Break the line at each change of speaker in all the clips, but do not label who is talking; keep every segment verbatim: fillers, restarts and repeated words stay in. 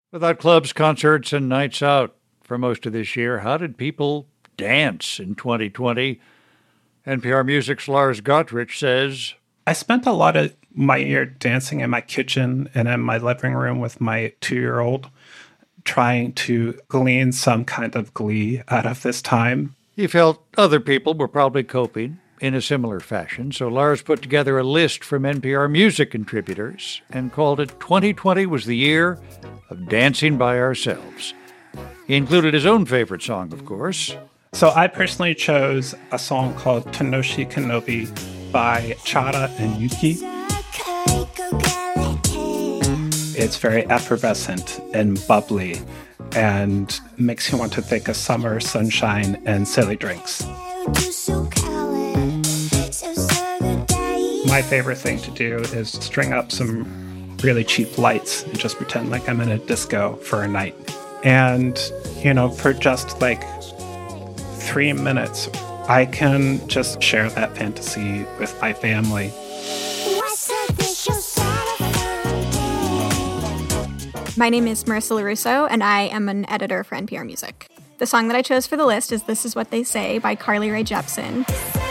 Without clubs, concerts, and nights out for most of this year, how did people dance in twenty twenty? N P R Music's Lars Gottrich says,
I spent a lot of my year dancing in my kitchen and in my living room with my two-year-old, trying to glean some kind of glee out of this time.
He felt other people were probably coping in a similar fashion, so Lars put together a list from N P R Music contributors and called it twenty twenty was the year of dancing by ourselves. He included his own favorite song, of course.
So I personally chose a song called Kanoshi Kanobi by Chara and Yuki. It's very effervescent and bubbly and makes you want to think of summer, sunshine, and silly drinks. My favorite thing to do is string up some really cheap lights and just pretend like I'm in a disco for a night. And, you know, for just like three minutes, I can just share that fantasy with my family.
My name is Marissa LaRusso, and I am an editor for N P R Music. The song that I chose for the list is This Is What They Say by Carly Rae Jepsen.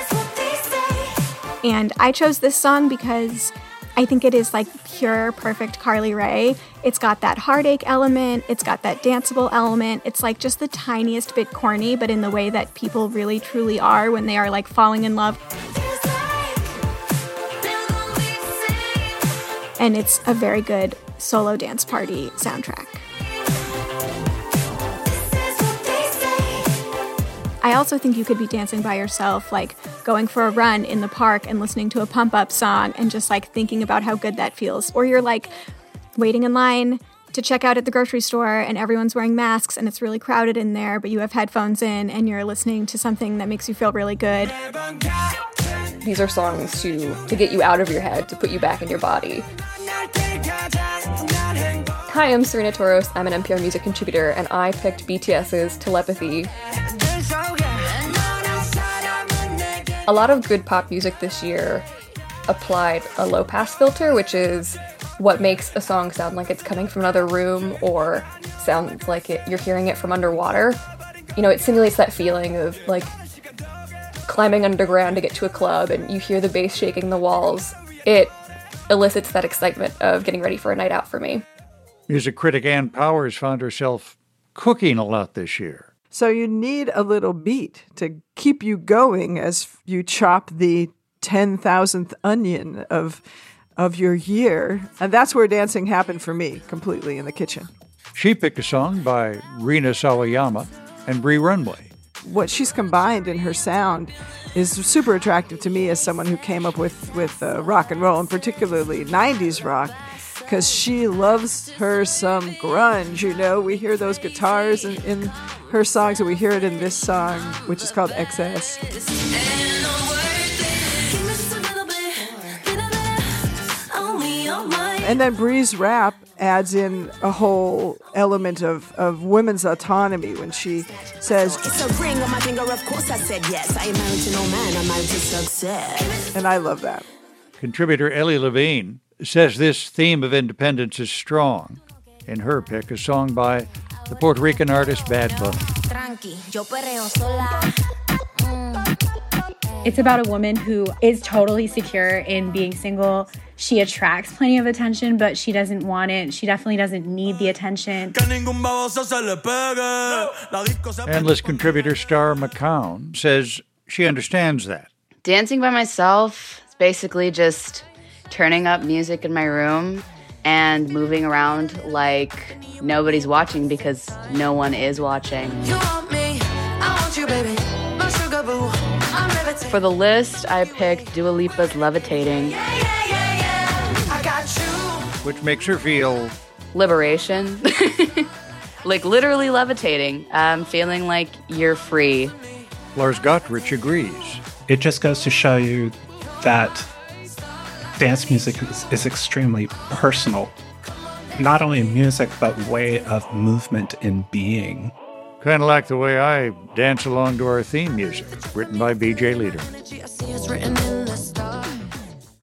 And I chose this song because I think it is like pure, perfect Carly Rae. It's got that heartache element. It's got that danceable element. It's like just the tiniest bit corny, but in the way that people really, truly are when they are like falling in love. And it's a very good solo dance party soundtrack. I also think you could be dancing by yourself, like going for a run in the park and listening to a pump-up song and just like thinking about how good that feels. Or you're like waiting in line to check out at the grocery store and everyone's wearing masks and it's really crowded in there, but you have headphones in and you're listening to something that makes you feel really good.
These are songs to, to get you out of your head, to put you back in your body. Hi, I'm Serena Toros. I'm an N P R Music contributor, and I picked BTS's Telepathy. A lot of good pop music this year applied a low-pass filter, which is what makes a song sound like it's coming from another room or sounds like it, you're hearing it from underwater. You know, it simulates that feeling of, like, climbing underground to get to a club and you hear the bass shaking the walls. It elicits that excitement of getting ready for a night out for me.
Music critic Ann Powers found herself cooking a lot this year.
So you need a little beat to keep you going as you chop the ten thousandth onion of of your year. And that's where dancing happened for me, completely in the kitchen.
She picked a song by Rina Sawayama and Bree Runway.
What she's combined in her sound is super attractive to me as someone who came up with, with uh, rock and roll, and particularly nineties rock, because she loves her some grunge, you know. We hear those guitars in, in her songs, and we hear it in this song, which is called Excess. And then Bree's rap adds in a whole element of, of women's autonomy when she says, "It's a ring on my finger, of course I said yes. I ain't married to no man, I'm married to success." And I love that.
Contributor Ellie Levine says this theme of independence is strong. In her pick, a song by the Puerto Rican artist Bad Bunny.
It's about a woman who is totally secure in being single. She attracts plenty of attention, but she doesn't want it. She definitely doesn't need the attention.
Endless contributor Star McCown says she understands that.
Dancing by myself is basically just turning up music in my room and moving around like nobody's watching because no one is watching. You want me, I want you, baby, my sugar boo. For the list, I picked Dua Lipa's Levitating. Yeah, yeah, yeah, yeah. I got you.
Which makes her feel...
liberation. Like literally levitating. Um, feeling like you're free.
Lars Gottrich agrees.
It just goes to show you that dance music is, is extremely personal. Not only music, but way of movement and being.
Kind of like the way I dance along to our theme music, written by B J Leader.